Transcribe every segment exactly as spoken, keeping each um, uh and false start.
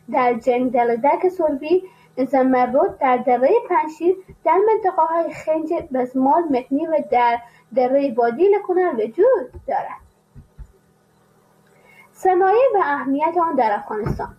در جنگدلدک سربی زمرد در دره پنشیر در منطقه های خنج بزمال مکنی و در دره بادی لکنر وجود دارد. صنایع و اهمیت آن در افغانستان.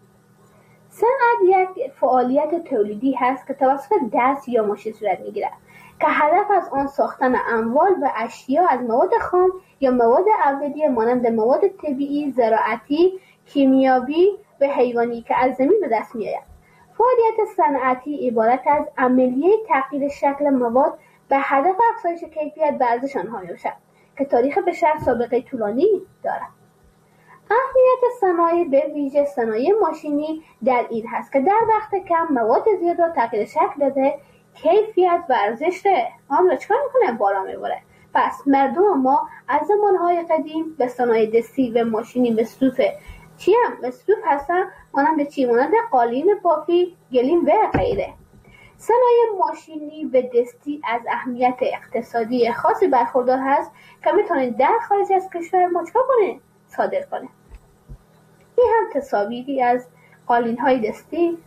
صنعت یک فعالیت تولیدی هست که توسط دست یا ماشین صورت میگیرد که هدف از آن ساختن اموال و اشیا از مواد خام یا مواد اولیه مانند مواد طبیعی، زراعتی، کیمیاوی و حیوانی که از زمین به دست میآید. فعالیت صنعتی عبارت از عملیه تغییر شکل مواد به هدف افزایش کیفیت و ارزش آنها میباشد که تاریخ بشر سابقه طولانی دارد. اهمیت صنایع به ویژه صنایع ماشینی در این هست که در وقت کم مواد زیاد را تغییر شکل داده، کیفیت و ارزش آن را چکار میکنه؟ بالا میبره. پس مردم ما از زمانهای قدیم به صنایع دستی و ماشینی مصروف چی هم؟ مصروف هستن مانند چی؟ مانند قالین بافی، گلیم و غیره. صنایع ماشینی و دستی از اهمیت اقتصادی خاصی برخوردار هست که میتونه در خارج از کشور ما چکار کنه؟ صادر کنه. این هم تصاویری از قالین های دستی.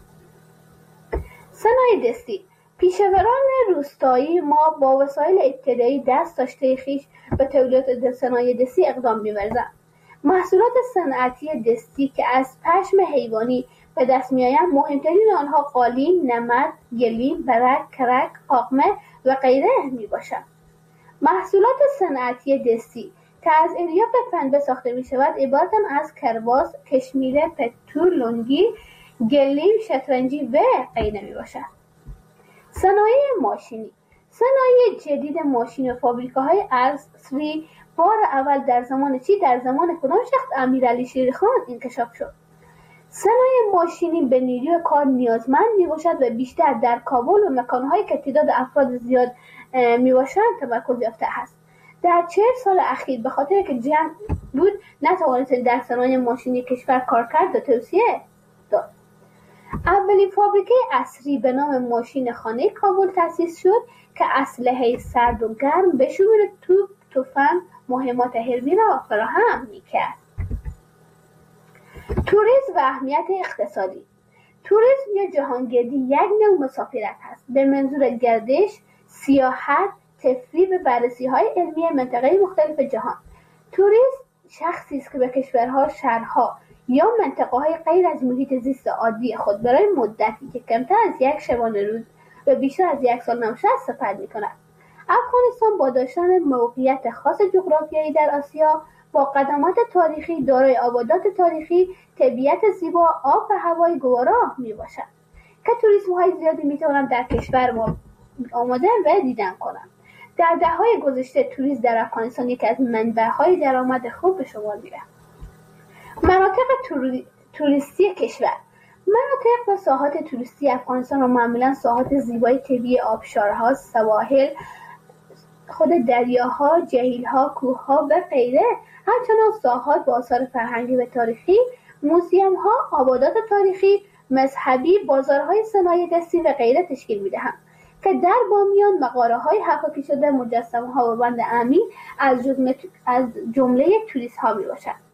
صنایع دستی پیشوران روستایی ما با وسایل ابتدایی دست داشته خویش به تولید صنایع دستی اقدام می‌ورزند. محصولات صنعتی دستی که از پشم حیوانی به دست می‌آیند مهمترین آنها قالین، نمد، گلیم، برک، کرک، قاقمه و غیره میباشند. محصولات صنعتی دستی که از الیاف پنبه ساخته می‌شود عبارتند از کرباس، کشمیره، پتو، لنگی، گلیم، شطرنجی و غیره میباشند. صنایع ماشینی صنایع جدید ماشین و فابریکاهای عصری بار اول در زمان چی؟ در زمان کدام شخص؟ امیرعلی شیرخان انکشاف شد. صنایع ماشینی به نیروی کار نیازمند میباشد و بیشتر در کابل و مکانهایی که تعداد افراد زیاد میباشند تمرکز یافته است. در چهل سال اخیر به خاطر که جنگ بود نتوانست در صنایع ماشینی کشور کار کرد و توسعه داد. اولین فابریکه عصری به نام ماشین خانه کابل تأسیس شد که اسلحه سرد و گرم به شمول توپ، تفنگ، مهمات حربی را فراهم می‌کرد. توریسم و اهمیت اقتصادی. توریسم یا جهانگردی یک نوع مسافرت است به منظور گردش، سیاحت، تفریح و بررسی‌های علمی مناطق مختلف جهان. توریست شخصی است که به کشورها، شهرها یا منطقه‌های غیر از محیط زیست عادی خود برای مدتی که کمتر از یک شبانه روز و بیشتر از یک سال نباشد سفر می‌کند. افغانستان با داشتن موقعیت خاص جغرافیایی در آسیا با قدمات تاریخی دارای آبادات تاریخی، طبیعت زیبا، آب و هوای گوارا میباشد که توریست‌های زیادی میتوانند در کشور ما آمدن و دیدن کنند. در دهه‌های گذشته توریسم در افغانستان یکی از منبع‌های درآمد خوب به شمار می‌رفت. مناطق توری... توریستی کشور. مناطق و ساحات توریستی افغانستان را معمولاً ساحات زیبای طبیعی آبشارها، سواحل، خود دریاها، جهیل‌ها، کوه‌ها و غیره، همچنان ساحات با آثار فرهنگی و تاریخی، موزیم‌ها، آبادات تاریخی، مذهبی، بازارهای صنایع دستی و غیره تشکیل می‌دهند که در بامیان مغاره‌های حکاکی شده، مجسمه‌ها و بند امین از جمله از جمله توریست‌ها میباشند.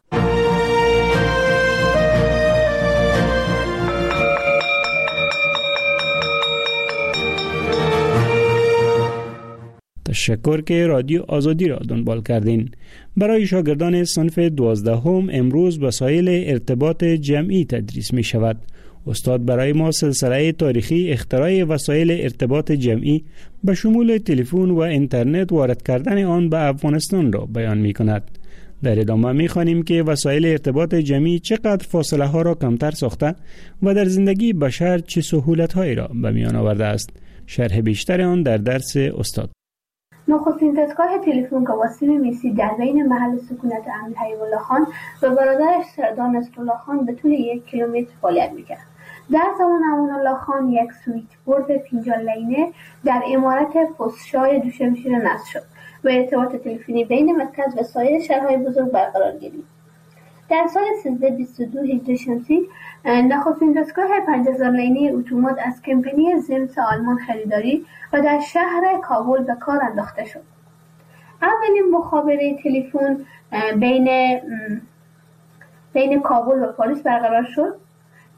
تشکر که رادیو آزادی را دنبال کردین. برای شاگردان صنف دوازدهم امروز وسایل ارتباط جمعی تدریس می شود. استاد برای ما سلسله تاریخی اختراع وسایل ارتباط جمعی به شمول تلفن و اینترنت وارد کردن آن به افغانستان را بیان می کند. در ادامه می خوانیم که وسایل ارتباط جمعی چقدر فاصله ها را کمتر ساخته و در زندگی بشر چه سهولت هایی را به میان آورده است. شرح بیشتر آن در درس استاد. نخستین دستگاه تلفن که واسیل میسی در بین محل سکونت امیر حبیب الله خان و برادرش سردار نصرالله خان به طول یک کیلومتر فعالیت میکرد. در زمان امان الله خان یک سویچ بورد فنجان لینه در عمارت فسشای دوشمشیر نصب شد و ارتباط تلفنی بین مرکز و سایر شهرهای بزرگ برقرار گردید. در سال سیزده بیست و دو هجری شمسی نخستین دستگاه پنج هزار لینه اتومات از کمپانی زمس آلمان خریداری و در شهر کابل به کار انداخته شد. اولین مخابره تلفن بین بین کابل و پاریس برقرار شد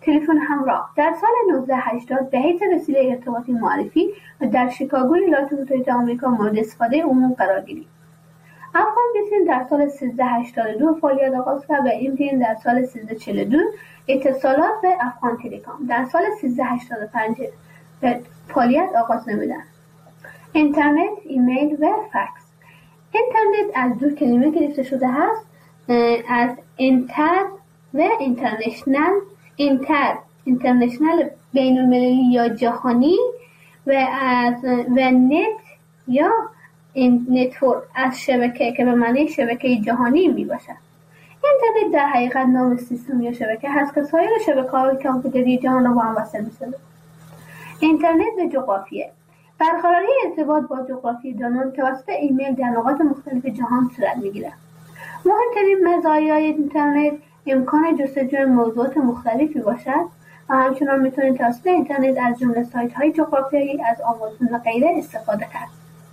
تلفن همراه در سال نوزده هشتاد به حیث وسیله ارتباطی معرفی و در شیکاگو ایالات متحده آمریکا مورد استفاده عموم قرار گرفت. افغان بیسیم در سال سیزده هشتاد و دو فعالیت آغاز کرد و ام تی ان در سال سیزده چهل و دو، اتصالات به افغان تلکام در سال سیزده هشتاد و پنج به فعالیت آغاز نمودند. اینترنت، ایمیل و فکس. اینترنت از دو کلمه گرفته شده است، از اینتر و اینترنشنال. اینتر اینترنشنال بین المللی یا جهانی و از و نت یا نتورک از شبکه که به معنی شبکه جهانی می باشد. اینترنت در حقیقت نام سیستم یا شبکه هست که سایر شبکه‌های کامپیوتری جهان را با هم وصل می‌سازد. اینترنت و جغرافیه. برقراری ارتباط با جغرافی‌دانان توسط ایمیل در نقاط مختلف جهان صورت می‌گیرد. مهمترین مزایای اینترنت امکان جستجوی موضوعات مختلفی باشد و همچنان می‌توانید توسط اینترنت از جمله سایت‌های جغرافیایی از آمازون و غیره استفاده کرد.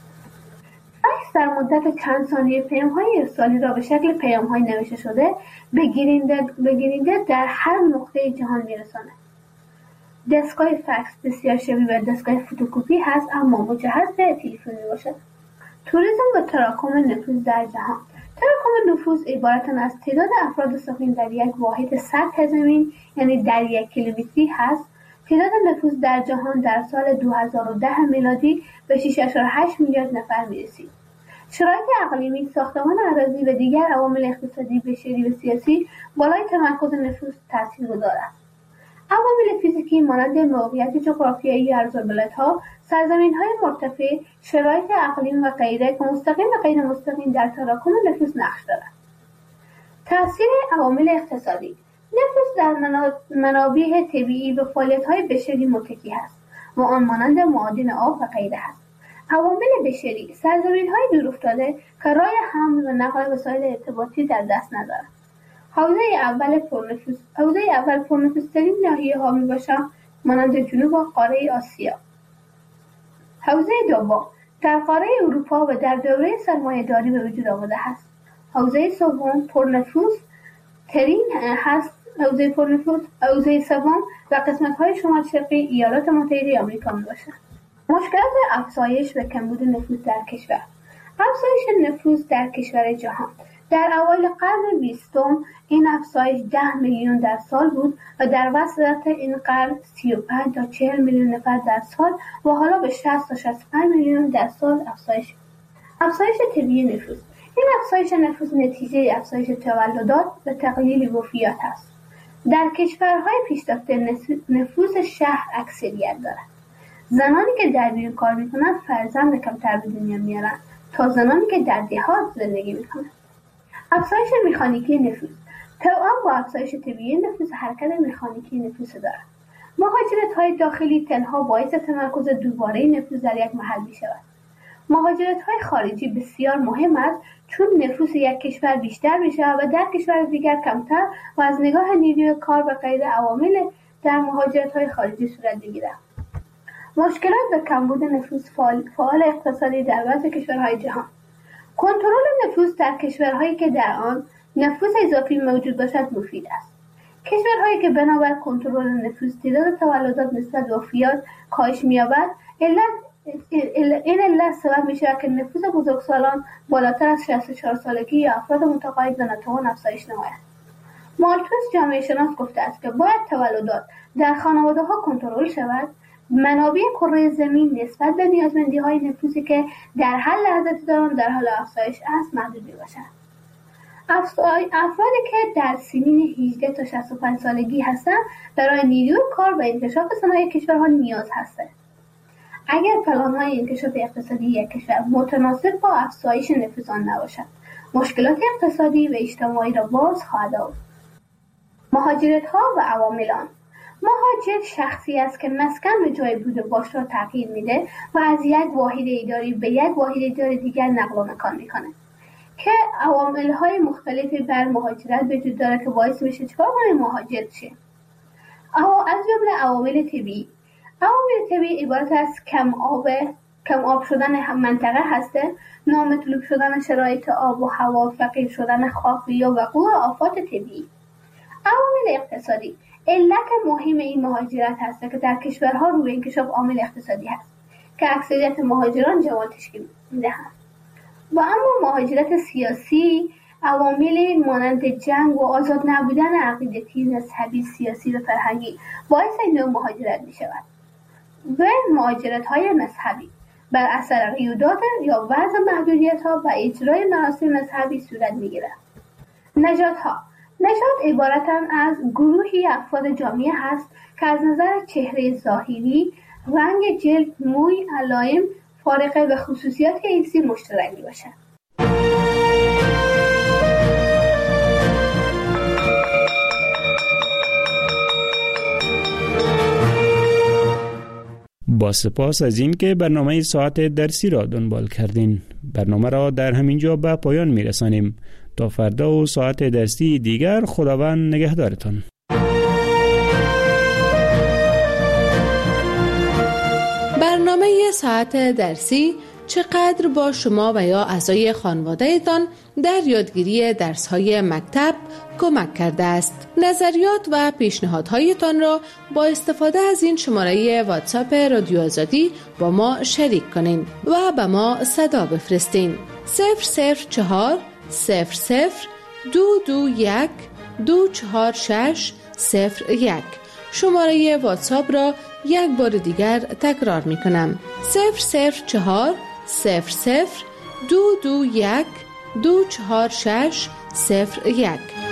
فکس در مدت چند ثانیه پیام‌های ارسالی را به شکل پیام‌های نوشته شده به گیرنده به گیرنده در هر نقطه جهان می‌رساند. دستگاه فکس بسیار شبیه به دستگاه فتوکپی هست اما مجهز به تلفن میباشد. توریسم و تراکم نفوذ در جهان. تراکم نفوذ عبارت از تعداد افراد ساکن در یک واحد سطح زمین یعنی در یک کیلومتری هست. تعداد نفوذ در جهان در سال دو هزار و ده میلادی به شش ممیز هشت میلیارد نفر میرسید. شرایط اقلیمی، ساختمان اراضی و دیگر عوامل اقتصادی، بشری و سیاسی بالای تمرکز نفوذ تاثیرگذار است. عوامل فیزیکی مانند موقعیت جغرافیایی ارزالبلدها، سرزمین‌های مرتفع، شرایط اقلیم و غیره که مستقیم و غیر مستقیم در تراکم نفوذ نقش دارد. تأثیر عوامل اقتصادی. نفوذ در منابع طبیعی و فعالیت‌های بشری متکی است و آن مانند معادن آب و غیره است. عوامل بشری. سرزمین‌های دورافتاده که راه حمل و نقل وسایل ارتباطی در دست ندارند. حوزه اول پرنفوذ حوزه اول پرنفوذترین ناحیه ها می باشند مانند جنوب و قاره آسیا. حوزه دوم در قاره اروپا و در دوره سرمایه داری به وجود آمده است. حوزه سوم پرنفوذ ترین هست حوزه پرنفوذ حوزه سوم و قسمت های شمال شرقی ایالات متحده آمریکا می باشند. مشکلات افزایش و کمبود نفوذ در کشور. افزایش نفوذ در کشور جهان. در اوایل قرن بیستم این افزایش ده میلیون در سال بود و در وسط این قرن سی و پنج تا چهل میلیون نفر در سال و حالا به شصت تا شصت و پنج میلیون در سال افزایش. افزایش طبیعی نفوذ. این افزایش نفوذ نتیجه افزایش تولدات و تقلیل وفیات است. در کشورهای پیشرفته نفوذ شهر اکثریت دارد. زنانی که در بیرون کار میکنند فرزند کمتر به دنیا میارند تا زنانی که در دهات زندگی میکنند. افزایش مکانیکی نفوذ. توأم با افزایش طبیعی نفوذ حرکت مکانیکی نفوذ دارد. مهاجرت‌های داخلی تنها باعث تمرکز دوباره نفوذ در یک محل می‌شود. مهاجرت‌های خارجی بسیار مهم است چون نفوذ یک کشور بیشتر می‌شود و در کشور دیگر کمتر و از نگاه نیروی کار و غیره عوامل در مهاجرت‌های خارجی صورت می‌گیرد. مشکلات و کمبود نفوذ فعال, فعال اقتصادی در بعضی کشورهای جهان. کنترل نفوذ در کشورهایی که در آن نفوذ اضافی موجود باشد مفید است. کشورهایی که بنابر کنترل نفوذ تعداد تولدات نسبت به وفیات کاهش می‌یابد، این علت سبب می‌شود که نفوذ بزرگسالان بالاتر از شصت و چهار سالگی یا افراد متقاعد و ناتوان افزایش نماید. مالتوس جامعه شناس گفته است که باید تولدات در خانواده‌ها کنترل شود. منابع کره زمین نسبت به نیازمندی‌های نفوذی که در هر لحظه دارند در حال افزایش است محدود می‌باشند. افرادی که در سنین هجده تا شصت و پنج سالگی هستند برای نیروی کار و انکشاف صنایع کشورها نیاز هستند. اگر پلان‌های انکشاف اقتصادی یک کشور متناسب با افزایش نفوذ آن نباشد، مشکلات اقتصادی و اجتماعی را باز خواهد آورد. مهاجرت‌ها و عوامل آن. مهاجر شخصی است که مسکن و جای بود و باش را تغییر میده و از یک واحد اداری به یک واحد اداری دیگر نقل و مکان میکنه که عوامل‌های مختلفی بر مهاجرت وجود داره که باعث میشه چیکار کنه مهاجر شه. اما از جمله عوامل طبیعی. عوامل طبیعی عبارت از کم آب کم آب شدن منطقه هسته، نامطلوب شدن شرایط آب و هوا، فقیر شدن خاک یا وقوع آفات طبیعی. عوامل اقتصادی. علت مهم این مهاجرت هست که در کشورها روی انکشاف عامل اقتصادی هست که اکثریت مهاجران جوان تشکیل می‌دهند. و اما مهاجرت سیاسی عوامل مانند جنگ و آزاد نبودن عقیدتی، مذهبی، سیاسی و فرهنگی باعث این نوع مهاجرت می شود. و مهاجرت های مذهبی بر اثر قیودات یا وضع محدودیت ها و اجرای مراسم مذهبی صورت می گیرد. نژاد ها نژاد عبارتند از گروهی افراد جامعه هست که از نظر چهره ظاهری، رنگ جلد، موی، علائم فارقه و خصوصیات جنسی مشترک باشند. با سپاس از این که برنامه ساعت درسی را دنبال کردین. برنامه را در همینجا به پایان می رسانیم. تا فردا و ساعت درسی دیگر، خداوند نگهدارتان. برنامه ساعت درسی چقدر با شما و یا اعضای خانواده‌تان در یادگیری درس‌های مکتب کمک کرده است. نظریات و پیشنهادهایتان را با استفاده از این شماره واتساپ رادیو آزادی با ما شریک کنین و به ما صدا بفرستین. صفر صفر چهار صفر صفر دو دو یک دو چهار شش صفر یک. شماره واتساپ را یک بار دیگر تکرار می کنم. صفر صفر چهار صفر صفر دو دو یک دو چهار شش صفر یک.